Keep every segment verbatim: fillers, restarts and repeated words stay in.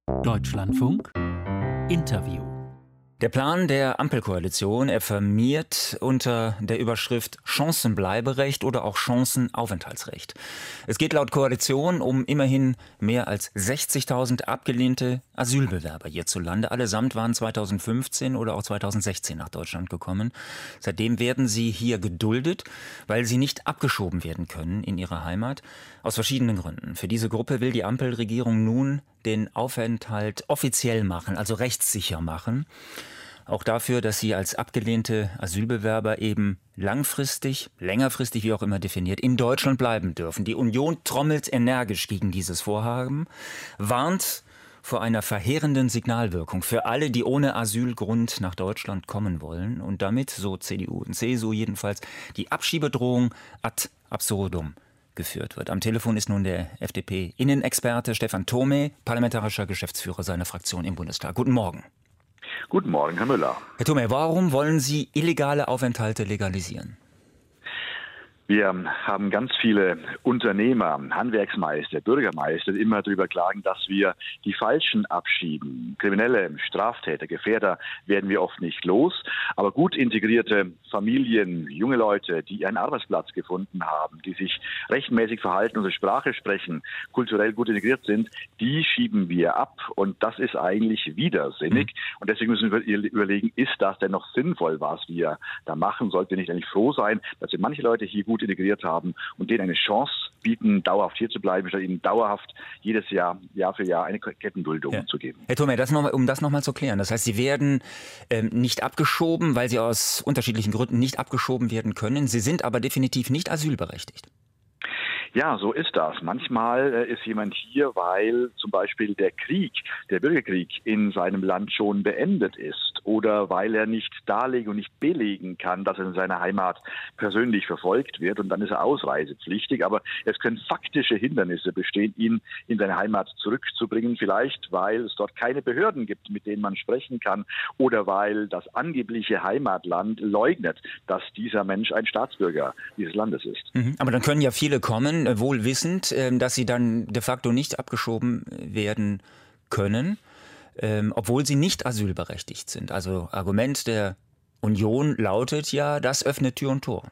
Deutschlandfunk Interview. Der Plan der Ampelkoalition, er firmiert unter der Überschrift Chancenbleiberecht oder auch Chancenaufenthaltsrecht. Es geht laut Koalition um immerhin mehr als sechzigtausend abgelehnte Asylbewerber hierzulande. Allesamt waren zweitausendfünfzehn oder auch zweitausendsechzehn nach Deutschland gekommen. Seitdem werden sie hier geduldet, weil sie nicht abgeschoben werden können in ihre Heimat. Aus verschiedenen Gründen. Für diese Gruppe will die Ampelregierung nun den Aufenthalt offiziell machen, also rechtssicher machen. Auch dafür, dass sie als abgelehnte Asylbewerber eben langfristig, längerfristig, wie auch immer definiert, in Deutschland bleiben dürfen. Die Union trommelt energisch gegen dieses Vorhaben, warnt vor einer verheerenden Signalwirkung für alle, die ohne Asylgrund nach Deutschland kommen wollen und damit, so C D U und C S U jedenfalls, die Abschiebedrohung ad absurdum geführt wird. Am Telefon ist nun der F D P-Innenexperte Stefan Thome, parlamentarischer Geschäftsführer seiner Fraktion im Bundestag. Guten Morgen. Guten Morgen, Herr Müller. Herr Thome, warum wollen Sie illegale Aufenthalte legalisieren? Wir haben ganz viele Unternehmer, Handwerksmeister, Bürgermeister, die immer darüber klagen, dass wir die Falschen abschieben. Kriminelle, Straftäter, Gefährder werden wir oft nicht los. Aber gut integrierte Familien, junge Leute, die einen Arbeitsplatz gefunden haben, die sich rechtmäßig verhalten, unsere Sprache sprechen, kulturell gut integriert sind, die schieben wir ab. Und das ist eigentlich widersinnig. Und deswegen müssen wir überlegen, ist das denn noch sinnvoll, was wir da machen? Sollten wir nicht eigentlich froh sein, dass wir manche Leute hier gut integriert haben und denen eine Chance bieten, dauerhaft hier zu bleiben, statt ihnen dauerhaft jedes Jahr, Jahr für Jahr eine Kettenduldung ja. zu geben. Herr Thome, das noch mal, um das nochmal zu klären. Das heißt, Sie werden ähm, nicht abgeschoben, weil Sie aus unterschiedlichen Gründen nicht abgeschoben werden können. Sie sind aber definitiv nicht asylberechtigt. Ja, so ist das. Manchmal äh, ist jemand hier, weil zum Beispiel der Krieg, der Bürgerkrieg in seinem Land schon beendet ist oder weil er nicht darlegen und nicht belegen kann, dass er in seiner Heimat persönlich verfolgt wird und dann ist er ausreisepflichtig. Aber es können faktische Hindernisse bestehen, ihn in seine Heimat zurückzubringen. Vielleicht, weil es dort keine Behörden gibt, mit denen man sprechen kann oder weil das angebliche Heimatland leugnet, dass dieser Mensch ein Staatsbürger dieses Landes ist. Mhm. Aber dann können ja viele kommen, wohl wissend, dass sie dann de facto nicht abgeschoben werden können, obwohl sie nicht asylberechtigt sind. Also Argument der Union lautet ja, das öffnet Tür und Tor.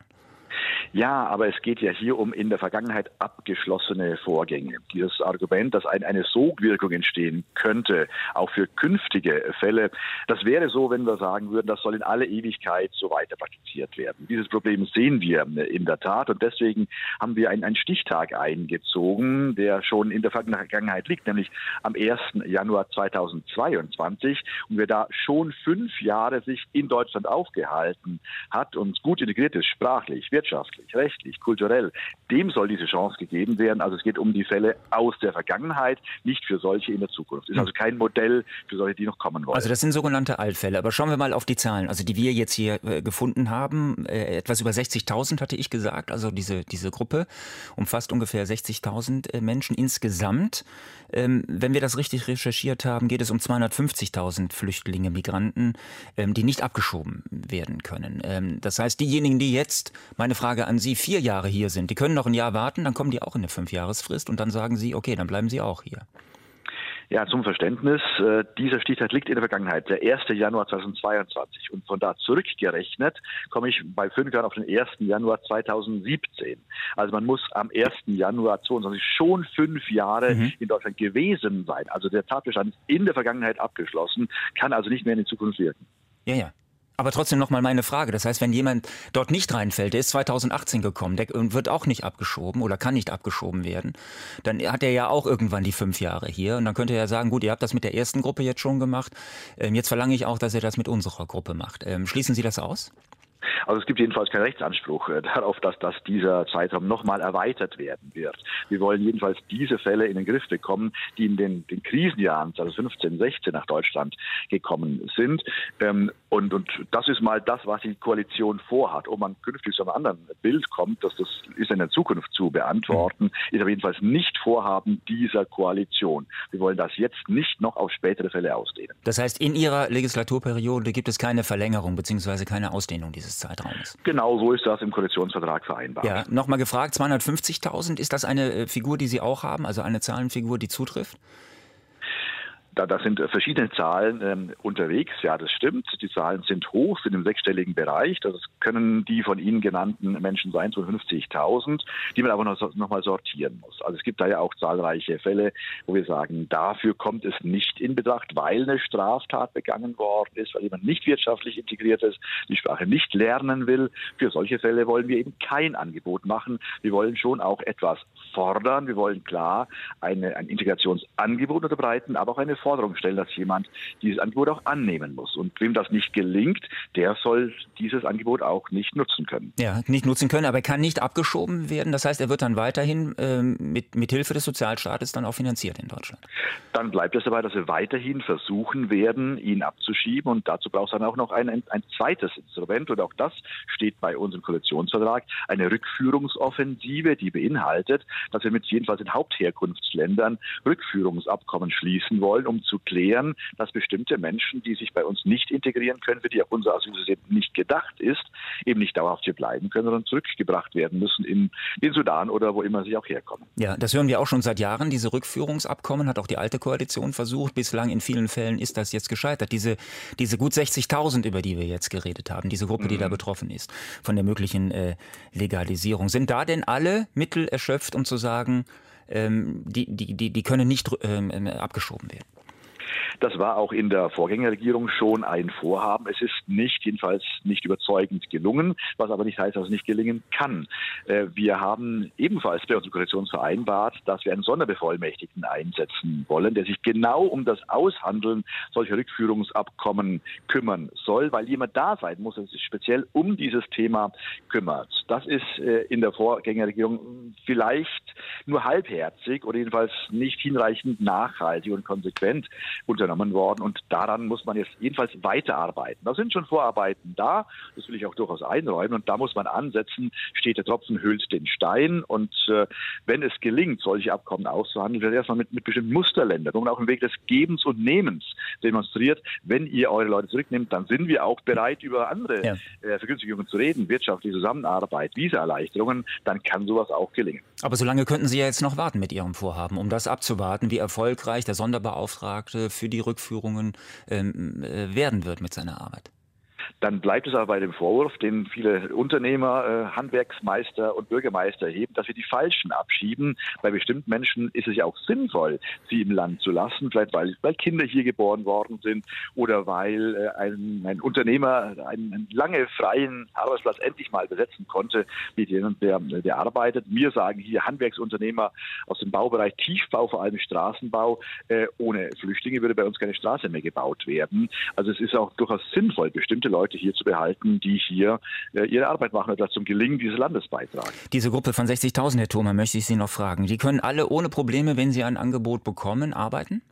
Ja, aber es geht ja hier um in der Vergangenheit abgeschlossene Vorgänge. Dieses Argument, dass ein, eine Sogwirkung entstehen könnte, auch für künftige Fälle, das wäre so, wenn wir sagen würden, das soll in alle Ewigkeit so weiter praktiziert werden. Dieses Problem sehen wir in der Tat und deswegen haben wir einen, einen Stichtag eingezogen, der schon in der Vergangenheit liegt, nämlich am ersten Januar zweitausendzweiundzwanzig und wir da schon fünf Jahre sich in Deutschland aufgehalten hat und gut integriert ist, sprachlich, wirtschaftlich, rechtlich, kulturell, dem soll diese Chance gegeben werden. Also es geht um die Fälle aus der Vergangenheit, nicht für solche in der Zukunft. Es ist also kein Modell für solche, die noch kommen wollen. Also das sind sogenannte Altfälle. Aber schauen wir mal auf die Zahlen, also die wir jetzt hier äh, gefunden haben. Äh, etwas über sechzigtausend hatte ich gesagt, also diese, diese Gruppe umfasst ungefähr sechzigtausend äh, Menschen insgesamt. Ähm, wenn wir das richtig recherchiert haben, geht es um zweihundertfünfzigtausend Flüchtlinge, Migranten, ähm, die nicht abgeschoben werden können. Ähm, das heißt, diejenigen, die jetzt, meine Frage an Sie, vier Jahre hier sind, die können noch ein Jahr warten, dann kommen die auch in eine Fünfjahresfrist und dann sagen Sie, okay, dann bleiben Sie auch hier. Ja, zum Verständnis, äh, dieser Stichtag liegt in der Vergangenheit, der ersten Januar zweitausendzweiundzwanzig. Und von da zurückgerechnet komme ich bei fünf Jahren auf den ersten Januar zweitausendsiebzehn. Also man muss am ersten Januar zweitausendzweiundzwanzig schon fünf Jahre mhm. in Deutschland gewesen sein. Also der Tatbestand ist in der Vergangenheit abgeschlossen, kann also nicht mehr in die Zukunft wirken. Ja, ja. Aber trotzdem noch mal meine Frage. Das heißt, wenn jemand dort nicht reinfällt, der ist zweitausendachtzehn gekommen, der wird auch nicht abgeschoben oder kann nicht abgeschoben werden, dann hat er ja auch irgendwann die fünf Jahre hier. Und dann könnte er ja sagen, gut, ihr habt das mit der ersten Gruppe jetzt schon gemacht. Jetzt verlange ich auch, dass er das mit unserer Gruppe macht. Schließen Sie das aus? Also es gibt jedenfalls keinen Rechtsanspruch äh, darauf, dass, dass dieser Zeitraum nochmal erweitert werden wird. Wir wollen jedenfalls diese Fälle in den Griff bekommen, die in den, den Krisenjahren zweitausendfünfzehn, sechzehn nach Deutschland gekommen sind. Ähm, und, und das ist mal das, was die Koalition vorhat. Ob man künftig zu einem anderen Bild kommt, dass das ist in der Zukunft zu beantworten, ist aber jedenfalls nicht Vorhaben dieser Koalition. Wir wollen das jetzt nicht noch auf spätere Fälle ausdehnen. Das heißt, in Ihrer Legislaturperiode gibt es keine Verlängerung bzw. keine Ausdehnung dieses Zeitraumes. Genau so ist das im Koalitionsvertrag vereinbart. Ja, nochmal gefragt, zweihundertfünfzigtausend, ist das eine Figur, die Sie auch haben, also eine Zahlenfigur, die zutrifft? Da, da sind verschiedene Zahlen ähm, unterwegs. Ja, das stimmt. Die Zahlen sind hoch, sind im sechsstelligen Bereich. Das können die von Ihnen genannten Menschen sein, so fünfzigtausend, die man aber noch, noch mal sortieren muss. Also es gibt da ja auch zahlreiche Fälle, wo wir sagen, dafür kommt es nicht in Betracht, weil eine Straftat begangen worden ist, weil jemand nicht wirtschaftlich integriert ist, die Sprache nicht lernen will. Für solche Fälle wollen wir eben kein Angebot machen. Wir wollen schon auch etwas fordern. Wir wollen klar eine, ein Integrationsangebot unterbreiten, aber auch eine Forderung stellen, dass jemand dieses Angebot auch annehmen muss. Und wem das nicht gelingt, der soll dieses Angebot auch nicht nutzen können. Ja, nicht nutzen können, aber er kann nicht abgeschoben werden. Das heißt, er wird dann weiterhin ähm, mit, mit Hilfe des Sozialstaates dann auch finanziert in Deutschland. Dann bleibt es dabei, dass wir weiterhin versuchen werden, ihn abzuschieben. Und dazu braucht es dann auch noch ein, ein, ein zweites Instrument. Und auch das steht bei uns im Koalitionsvertrag. Eine Rückführungsoffensive, die beinhaltet, dass wir mit jedenfalls in Hauptherkunftsländern Rückführungsabkommen schließen wollen, um zu klären, dass bestimmte Menschen, die sich bei uns nicht integrieren können, für die auch unser Asylsystem nicht gedacht ist, eben nicht dauerhaft hier bleiben können, sondern zurückgebracht werden müssen in den Sudan oder wo immer sie auch herkommen. Ja, das hören wir auch schon seit Jahren. Diese Rückführungsabkommen hat auch die alte Koalition versucht. Bislang in vielen Fällen ist das jetzt gescheitert. Diese, diese gut sechzigtausend, über die wir jetzt geredet haben, diese Gruppe, die mhm. da betroffen ist von der möglichen äh, Legalisierung. Sind da denn alle Mittel erschöpft, um zu sagen, ähm, die, die, die, die können nicht ähm, abgeschoben werden? Das war auch in der Vorgängerregierung schon ein Vorhaben. Es ist nicht, jedenfalls nicht überzeugend gelungen, was aber nicht heißt, dass es nicht gelingen kann. Wir haben ebenfalls bei unserer Koalition vereinbart, dass wir einen Sonderbevollmächtigten einsetzen wollen, der sich genau um das Aushandeln solcher Rückführungsabkommen kümmern soll, weil jemand da sein muss, der sich speziell um dieses Thema kümmert. Das ist in der Vorgängerregierung vielleicht nur halbherzig oder jedenfalls nicht hinreichend nachhaltig und konsequent unternommen worden, und daran muss man jetzt jedenfalls weiterarbeiten. Da sind schon Vorarbeiten da, das will ich auch durchaus einräumen, und da muss man ansetzen, steht der Tropfen hüllt den Stein, und äh, wenn es gelingt, solche Abkommen auszuhandeln, wird erstmal mit, mit bestimmten Musterländern, wo man auch im Weg des Gebens und Nehmens demonstriert, wenn ihr eure Leute zurücknehmt, dann sind wir auch bereit, über andere ja. äh, Vergünstigungen zu reden, wirtschaftliche Zusammenarbeit, Visaerleichterungen, dann kann sowas auch gelingen. Aber so lange könnten Sie ja jetzt noch warten mit Ihrem Vorhaben, um das abzuwarten, wie erfolgreich der Sonderbeauftragte für die Rückführungen ähm, äh, werden wird mit seiner Arbeit. Dann bleibt es aber bei dem Vorwurf, den viele Unternehmer, äh, Handwerksmeister und Bürgermeister erheben, dass wir die Falschen abschieben. Bei bestimmten Menschen ist es ja auch sinnvoll, sie im Land zu lassen, vielleicht weil, weil Kinder hier geboren worden sind oder weil äh, ein, ein Unternehmer einen, einen lange freien Arbeitsplatz endlich mal besetzen konnte mit jemandem, der, der arbeitet. Wir sagen hier Handwerksunternehmer aus dem Baubereich, Tiefbau, vor allem Straßenbau. Äh, ohne Flüchtlinge würde bei uns keine Straße mehr gebaut werden. Also es ist auch durchaus sinnvoll, bestimmte Leute hier zu behalten, die hier äh, ihre Arbeit machen und zum Gelingen dieses Landes beitragen. Diese Gruppe von sechzigtausend, Herr Thoma, möchte ich Sie noch fragen. Die können alle ohne Probleme, wenn sie ein Angebot bekommen, arbeiten?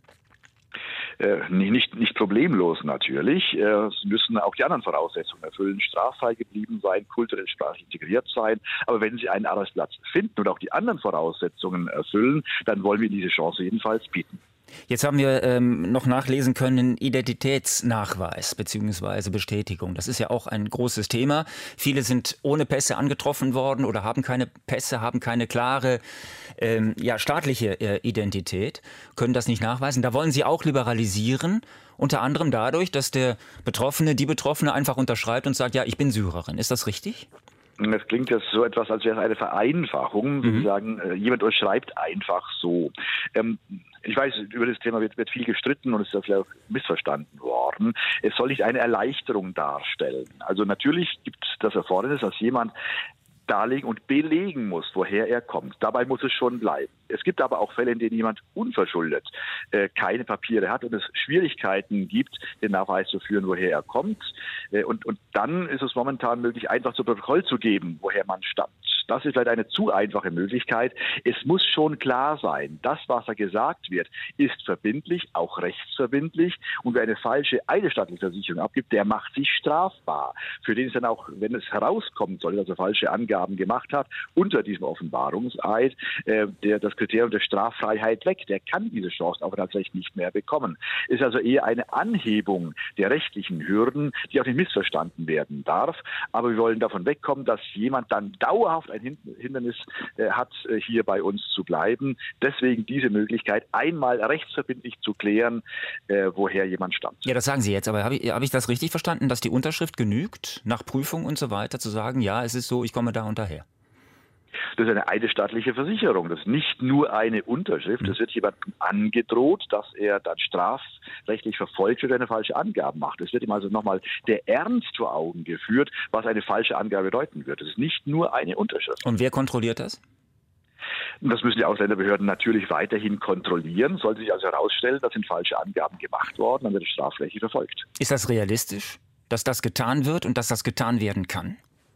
Äh, nicht, nicht problemlos natürlich. Äh, sie müssen auch die anderen Voraussetzungen erfüllen, straffrei geblieben sein, kulturell sprachlich integriert sein. Aber wenn sie einen Arbeitsplatz finden und auch die anderen Voraussetzungen erfüllen, dann wollen wir diese Chance jedenfalls bieten. Jetzt haben wir ähm, noch nachlesen können, Identitätsnachweis bzw. Bestätigung. Das ist ja auch ein großes Thema. Viele sind ohne Pässe angetroffen worden oder haben keine Pässe, haben keine klare ähm, ja, staatliche äh, Identität, können das nicht nachweisen. Da wollen Sie auch liberalisieren, unter anderem dadurch, dass der Betroffene, die Betroffene einfach unterschreibt und sagt, ja, ich bin Syrerin. Ist das richtig? Das klingt jetzt so etwas, als wäre es eine Vereinfachung. Mhm. Sie sagen, äh, jemand unterschreibt einfach so. Ähm, Ich weiß, über das Thema wird, wird viel gestritten und es ist ja vielleicht auch missverstanden worden. Es soll nicht eine Erleichterung darstellen. Also natürlich gibt es das Erfordernis, dass jemand darlegen und belegen muss, woher er kommt. Dabei muss es schon bleiben. Es gibt aber auch Fälle, in denen jemand unverschuldet äh, keine Papiere hat und es Schwierigkeiten gibt, den Nachweis zu führen, woher er kommt. Äh, und, und dann ist es momentan möglich, einfach zu Protokoll zu geben, woher man stammt. Das ist vielleicht eine zu einfache Möglichkeit. Es muss schon klar sein, das, was da gesagt wird, ist verbindlich, auch rechtsverbindlich. Und wer eine falsche eidesstattliche Versicherung abgibt, der macht sich strafbar. Für den ist dann auch, wenn es herauskommen soll, dass er falsche Angaben gemacht hat, unter diesem Offenbarungseid, äh, der, das Kriterium der Straffreiheit weg. Der kann diese Chancenaufenthaltsrecht nicht mehr bekommen. Ist also eher eine Anhebung der rechtlichen Hürden, die auch nicht missverstanden werden darf. Aber wir wollen davon wegkommen, dass jemand dann dauerhaft ein Hindernis äh, hat, äh, hier bei uns zu bleiben. Deswegen diese Möglichkeit, einmal rechtsverbindlich zu klären, äh, woher jemand stammt. Ja, das sagen Sie jetzt, aber habe ich, hab ich das richtig verstanden, dass die Unterschrift genügt, nach Prüfung und so weiter, zu sagen, ja, es ist so, ich komme da und daher? Das ist eine eidesstattliche Versicherung. Das ist nicht nur eine Unterschrift. Es wird jemandem angedroht, dass er dann strafrechtlich verfolgt wird, wenn er falsche Angaben macht. Es wird ihm also nochmal der Ernst vor Augen geführt, was eine falsche Angabe bedeuten wird. Es ist nicht nur eine Unterschrift. Und wer kontrolliert das? Das müssen die Ausländerbehörden natürlich weiterhin kontrollieren. Sollte sich also herausstellen, dass sind falsche Angaben gemacht worden, dann wird es strafrechtlich verfolgt. Ist das realistisch, dass das getan wird und dass das getan werden kann?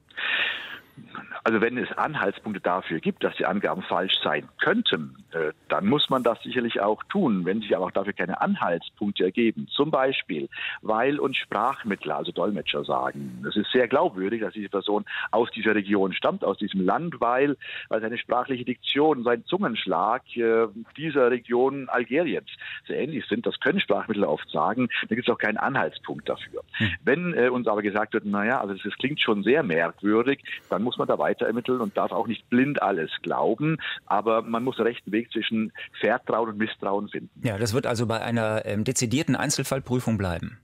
Also wenn es Anhaltspunkte dafür gibt, dass die Angaben falsch sein könnten, äh, dann muss man das sicherlich auch tun. Wenn sich aber auch dafür keine Anhaltspunkte ergeben, zum Beispiel, weil uns Sprachmittler, also Dolmetscher sagen, es ist sehr glaubwürdig, dass diese Person aus dieser Region stammt, aus diesem Land, weil, weil seine sprachliche Diktion, sein Zungenschlag äh, dieser Region Algeriens sehr ähnlich sind. Das können Sprachmittler oft sagen. Da gibt es auch keinen Anhaltspunkt dafür. Hm. Wenn äh, uns aber gesagt wird, naja, also das, das klingt schon sehr merkwürdig, dann muss man da weiter ermitteln und darf auch nicht blind alles glauben. Aber man muss den rechten Weg zwischen Vertrauen und Misstrauen finden. Ja, das wird also bei einer ähm, dezidierten Einzelfallprüfung bleiben.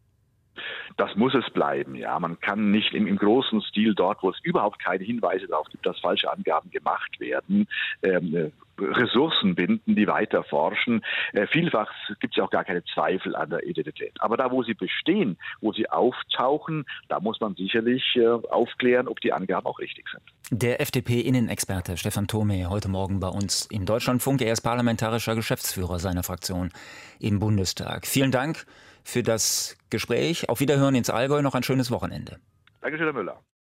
Das muss es bleiben, ja. Man kann nicht im, im großen Stil dort, wo es überhaupt keine Hinweise darauf gibt, dass falsche Angaben gemacht werden, ähm, Ressourcen binden, die weiter forschen. Äh, vielfach gibt es ja auch gar keine Zweifel an der Identität. Aber da, wo sie bestehen, wo sie auftauchen, da muss man sicherlich äh, aufklären, ob die Angaben auch richtig sind. Der F D P-Innenexperte Stefan Thome heute Morgen bei uns im Deutschlandfunk. Er ist parlamentarischer Geschäftsführer seiner Fraktion im Bundestag. Vielen Dank für das Gespräch. Auf Wiederhören ins Allgäu. Noch ein schönes Wochenende. Dankeschön, Herr Müller.